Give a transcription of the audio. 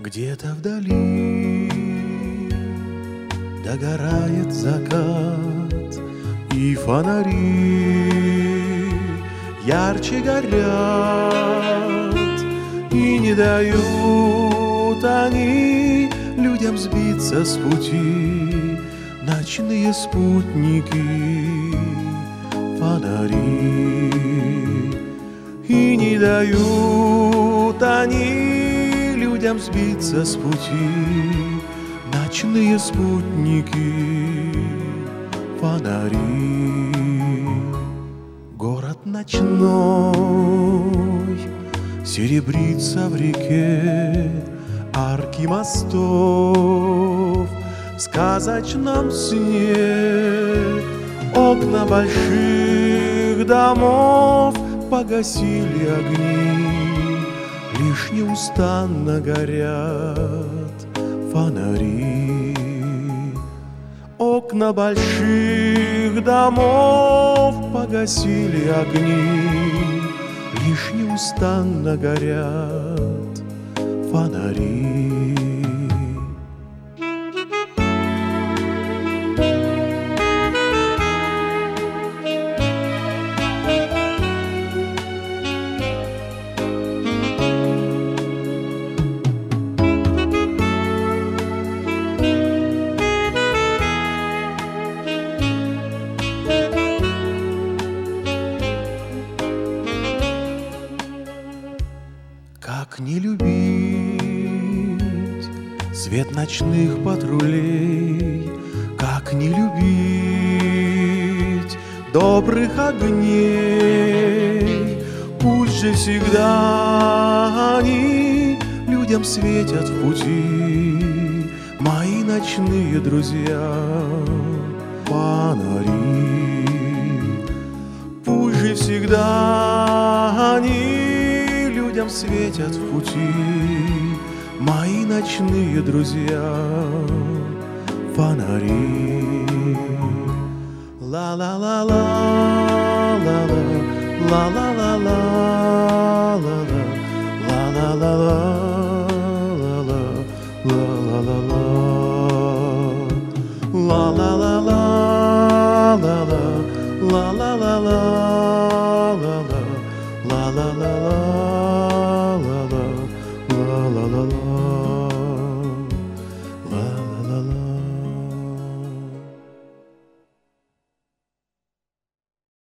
Где-то вдали догорает закат, и фонари ярче горят, и не дают они людям сбиться с пути. Ночные спутники, фонари, и не дают они людям сбиться с пути. Ночные спутники, фонари. Город ночной серебрится в реке, арки мостов в сказочном сне. Окна больших домов погасили огни, лишь неустанно горят фонари. Окна больших домов погасили огни, лишь неустанно горят фонари. Как не любить свет ночных патрулей, как не любить добрых огней. Пусть же всегда они людям светят в пути, мои ночные друзья, фонари. Пусть же всегда они людям светят в пути, мои ночные друзья, фонари. Ла-ла-ла-ла, ла-ла, ла-ла-ла-ла, ла-ла, ла-ла-ла-ла, ла-ла-ла-ла, ла-ла-ла-ла, ла-ла-ла-ла, ла-ла-ла-ла, ла-ла-ла-ла.